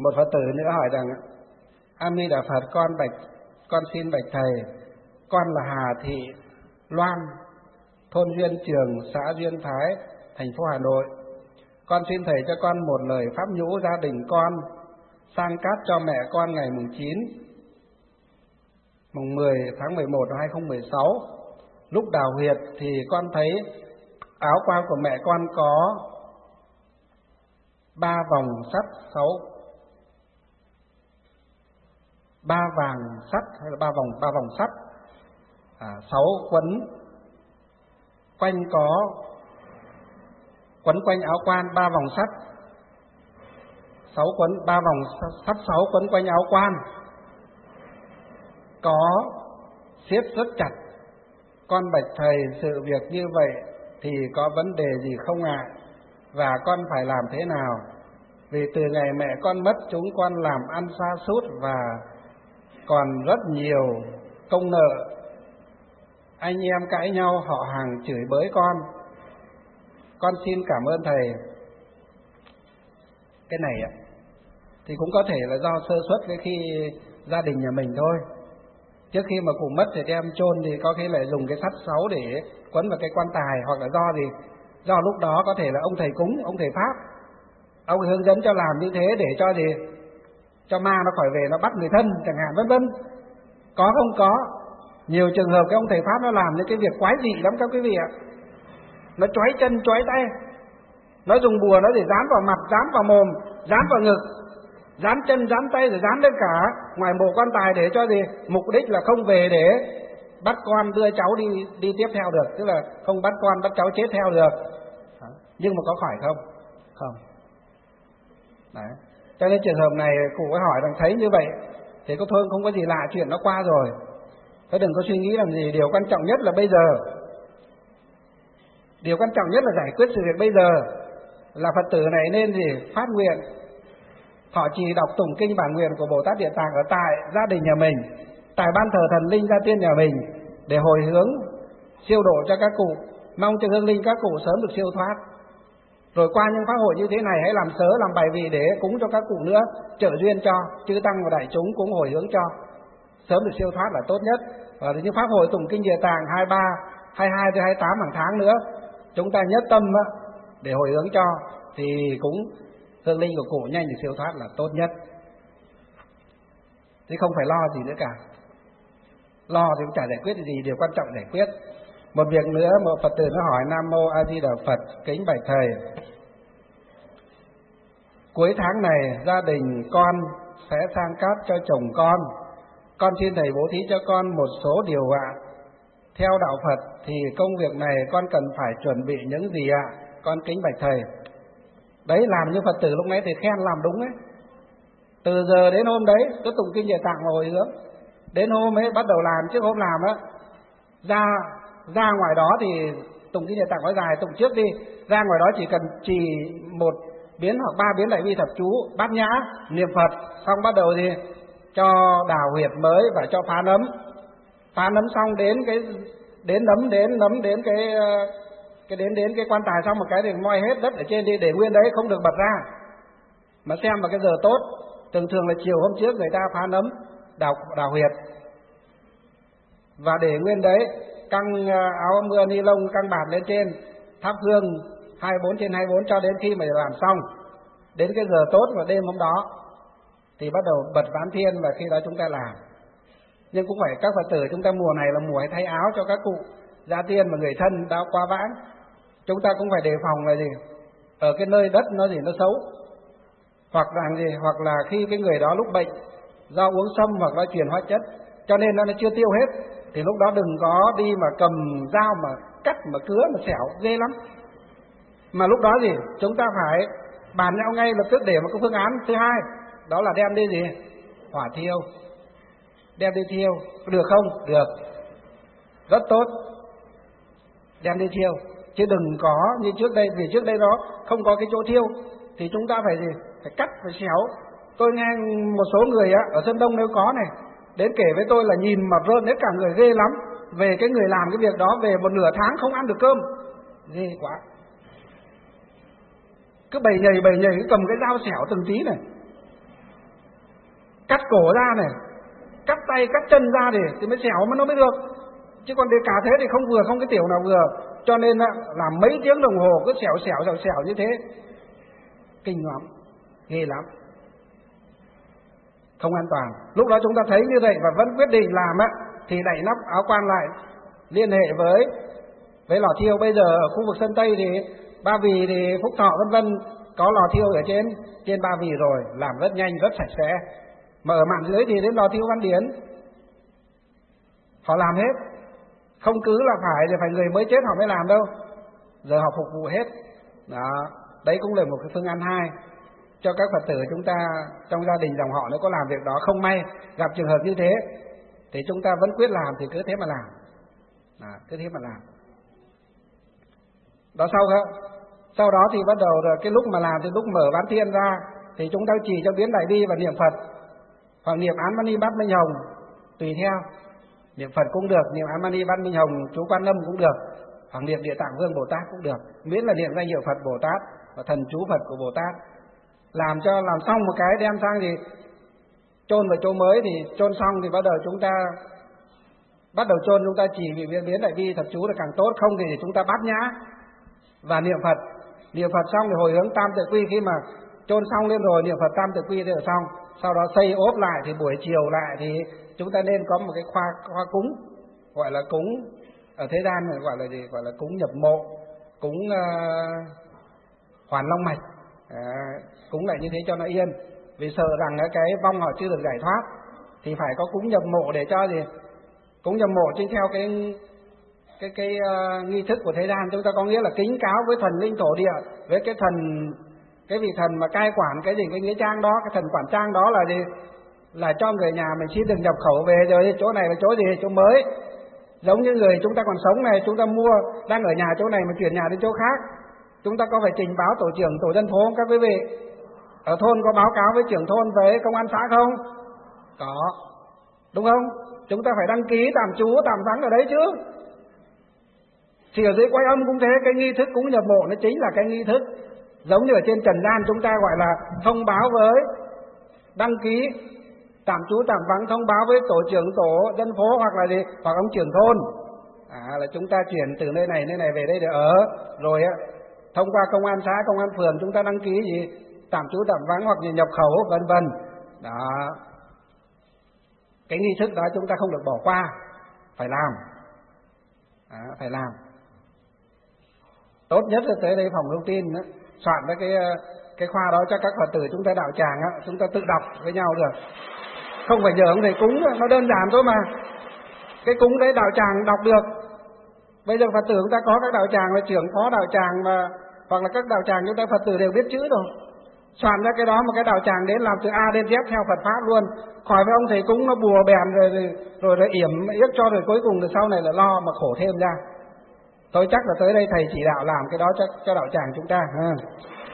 Một Phật tử nữa hỏi rằng: A Di Đà Phật, con xin bạch thầy, con là Hà Thị Loan, thôn Duyên Trường, xã Duyên Thái, thành phố Hà Nội. Con xin thầy cho con một lời pháp nhũ gia đình con sang cát cho mẹ con ngày mùng 10 tháng 11 năm 2016. Lúc đào huyệt thì con thấy áo quan của mẹ con có 3 vòng sắt, 3 vàng sắt hay là 3 vòng sắt, 6 quấn quanh áo quan 3 vòng sắt, 3 vòng sắt 6 quấn quanh áo quan, có siết rất chặt. Con bạch thầy, sự việc như vậy thì có vấn đề gì không ạ? Và con phải làm thế nào? Vì từ ngày mẹ con mất, chúng con làm ăn sa sút và còn rất nhiều công nợ. Anh em cãi nhau, họ hàng chửi bới con. Con xin cảm ơn thầy. Cái này thì cũng có thể là do sơ suất cái khi gia đình nhà mình thôi. Trước khi mà cụ mất thì đem chôn thì có khi lại dùng cái sắt 6 để quấn vào cái quan tài, hoặc là do gì? Do lúc đó có thể là ông thầy cúng, ông thầy pháp, ông hướng dẫn cho làm như thế để cho gì? Cho ma nó khỏi về nó bắt người thân chẳng hạn, vân vân. Có không? Có. Nhiều trường hợp cái ông thầy pháp nó làm những cái việc quái dị lắm các quý vị ạ. Nó chói chân chói tay, nó dùng bùa nó để dán vào mặt, dán vào mồm, dán vào ngực, dán chân dán tay, rồi dán lên cả ngoài mộ quan tài để cho gì? Mục đích là không về để bắt con đưa cháu đi tiếp theo được, tức là không bắt con bắt cháu chết theo được. Nhưng mà có phải không? Không. Đấy. Cho nên trường hợp này cụ có hỏi rằng thấy như vậy thì có thôi, không có gì lạ, chuyện nó qua rồi, thôi đừng có suy nghĩ làm gì. Điều quan trọng nhất là bây giờ, điều quan trọng nhất là giải quyết sự việc bây giờ. Là Phật tử này nên gì? Phát nguyện thọ trì đọc tụng kinh bản nguyện của Bồ Tát Địa Tạng ở tại gia đình nhà mình, tại ban thờ thần linh gia tiên nhà mình, để hồi hướng siêu độ cho các cụ, mong cho hương linh các cụ sớm được siêu thoát. Rồi qua những pháp hội như thế này hãy làm sớ, làm bài vị để cúng cho các cụ nữa, trợ duyên cho chư tăng và đại chúng cũng hồi hướng cho sớm được siêu thoát là tốt nhất. Và những pháp hội tụng kinh Địa Tạng 23, 22 tới 28 hàng tháng nữa, chúng ta nhất tâm để hồi hướng cho thì cũng hương linh của cụ nhanh được siêu thoát là tốt nhất. Chứ không phải lo gì nữa cả. Lo thì cũng chả giải quyết gì, điều quan trọng giải quyết. Một việc nữa, một Phật tử nó hỏi: Nam Mô A Di Đà Phật, kính bạch thầy, cuối tháng này gia đình con sẽ sang cát cho chồng con xin thầy bố thí cho con một số điều ạ. Theo đạo Phật thì công việc này con cần phải chuẩn bị những gì ạ? Con kính bạch thầy. Đấy, làm như Phật tử lúc nãy thì khen làm đúng ấy. Từ giờ đến hôm đấy cứ tụng kinh Địa Tạng mà hồi hướng. Đến hôm ấy bắt đầu làm, trước hôm làm ra ngoài đó thì tụng kinh Địa Tạng nói dài, tụng trước đi. Ra ngoài đó chỉ cần trì 1 biến hoặc 3 biến Đại Bi Thập Chú, bát nhã, niệm Phật, xong bắt đầu thì cho đào huyệt mới và cho phá nấm. Phá nấm xong đến cái quan tài xong một cái thì moi hết đất ở trên đi, để nguyên đấy không được bật ra. Mà xem vào cái giờ tốt, thường là chiều hôm trước người ta phá nấm, đào huyệt, và để nguyên đấy, căng áo mưa ni lông căng bạt lên trên, thắp hương 24/24 cho đến khi mà làm xong. Đến cái giờ tốt vào đêm hôm đó thì bắt đầu bật ván thiên, và khi đó chúng ta làm. Nhưng cũng phải các Phật tử chúng ta mùa này là mùa hay thay áo cho các cụ gia tiên và người thân đã qua vãng. Chúng ta cũng phải đề phòng là gì? Ở cái nơi đất nó xấu, hoặc là khi cái người đó lúc bệnh do uống sâm hoặc là truyền hóa chất, cho nên nó chưa tiêu hết, thì lúc đó đừng có đi mà cầm dao mà cắt mà cứa mà xẻo, ghê lắm. Mà lúc đó chúng ta phải bàn nhau ngay lập tức để một cái phương án thứ hai, đó là đem đi hỏa thiêu. Đem đi thiêu, được không? Được, rất tốt, đem đi thiêu. Chứ đừng có như trước đây, vì trước đây đó không có cái chỗ thiêu thì chúng ta phải phải cắt, phải xéo. Tôi nghe một số người ở Sơn Đông nếu có này đến kể với tôi là nhìn mà rơn hết cả người, ghê lắm. Về cái người làm cái việc đó về một nửa tháng không ăn được cơm, ghê quá. Cứ bầy nhầy cứ cầm cái dao xẻo từng tí này. cổ ra này, cắt tay cắt chân ra thì mới xẻo mà nó mới được, chứ còn để cả thế thì không vừa, không cái tiểu nào vừa. Cho nên là mấy tiếng đồng hồ cứ xẻo như thế, kinh lắm, ghê lắm, không an toàn. Lúc đó chúng ta thấy như vậy và vẫn quyết định làm thì đậy nắp áo quan lại, liên hệ với lò thiêu. Bây giờ ở khu vực Sơn Tây thì Ba Vì thì Phúc Thọ vân vân có lò thiêu ở trên Ba Vì rồi, làm rất nhanh rất sạch sẽ. Mà ở mạn dưới thì đến lò thiêu Văn Điển họ làm hết, không cứ là phải người mới chết họ mới làm đâu, giờ họ phục vụ hết. Đó, đấy cũng là một cái phương án hai cho các Phật tử chúng ta trong gia đình dòng họ nếu có làm việc đó, không may gặp trường hợp như thế thì chúng ta vẫn quyết làm thì cứ thế mà làm. Cứ thế mà làm. Đó, sau đó thì bắt đầu rồi cái lúc mà làm thì lúc mở Bán Thiên ra thì chúng ta chỉ cho biến Đại Bi và niệm Phật hoặc niệm Án Mani Bát Minh Hồng tùy theo. Niệm Phật cũng được, niệm Án Mani Bát Minh Hồng chú Quan Âm cũng được, hoặc niệm Địa Tạng Vương Bồ Tát cũng được, miễn là niệm danh hiệu Phật Bồ Tát và thần chú Phật của Bồ Tát. Làm xong một cái đem sang thì chôn vào chỗ mới, thì chôn xong thì bắt đầu chúng ta chỉ biến Đại Bi thật chú là càng tốt, không thì chúng ta bát nhã và niệm Phật xong thì hồi hướng Tam Tự Quy. Khi mà chôn xong lên rồi niệm Phật Tam Tự Quy thì ở xong, sau đó xây ốp lại thì buổi chiều lại thì chúng ta nên có một cái khoa cúng, gọi là cúng ở thế gian này gọi là gì, gọi là cúng nhập mộ, cúng hoàn long mạch, cúng lại như thế cho nó yên, vì sợ rằng cái vong họ chưa được giải thoát thì phải có cúng nhập mộ để cho gì, cúng nhập mộ trên theo cái nghi thức của thế gian. Chúng ta có nghĩa là kính cáo với thần linh thổ địa, với cái vị thần mà cai quản cái gì, cái nghĩa trang đó, cái thần quản trang đó là gì, là cho người nhà mình xin được nhập khẩu về rồi, chỗ này là chỗ gì, chỗ mới. Giống như người chúng ta còn sống này, chúng ta mua đang ở nhà chỗ này mà chuyển nhà đến chỗ khác, chúng ta có phải trình báo tổ trưởng tổ dân phố không các quý vị? Ở thôn có báo cáo với trưởng thôn, với công an xã không? Có, đúng không? Chúng ta phải đăng ký tạm trú tạm vắng ở đấy chứ. Thì ở dưới Quay Âm cũng thế, cái nghi thức cúng nhập mộ nó chính là cái nghi thức giống như ở trên trần gian chúng ta gọi là thông báo với, đăng ký tạm trú tạm vắng, thông báo với tổ trưởng tổ dân phố hoặc là gì, hoặc ông trưởng thôn, là chúng ta chuyển từ nơi này về đây để ở, rồi thông qua công an xã, công an phường chúng ta đăng ký gì tạm trú tạm vắng hoặc nhập khẩu vân vân. Đó, cái nghi thức đó chúng ta không được bỏ qua, phải làm. Phải làm. Tốt nhất là tới đây phòng thông tin đó, soạn ra cái khoa đó cho các Phật tử chúng ta đạo tràng chúng ta tự đọc với nhau được, không phải nhờ ông thầy cúng, nó đơn giản thôi mà. Cái cúng đấy đạo tràng đọc được. Bây giờ Phật tử chúng ta có các đạo tràng là trưởng phó đạo tràng mà, hoặc là các đạo tràng chúng ta Phật tử đều biết chữ rồi, soạn ra cái đó một cái đạo tràng đến làm từ A đến Z theo Phật pháp luôn, khỏi với ông thầy cúng nó bùa bèn rồi yểm yết cho, rồi cuối cùng rồi sau này là lo mà khổ thêm ra. Tôi chắc là tới đây thầy chỉ đạo làm cái đó cho đạo tràng chúng ta.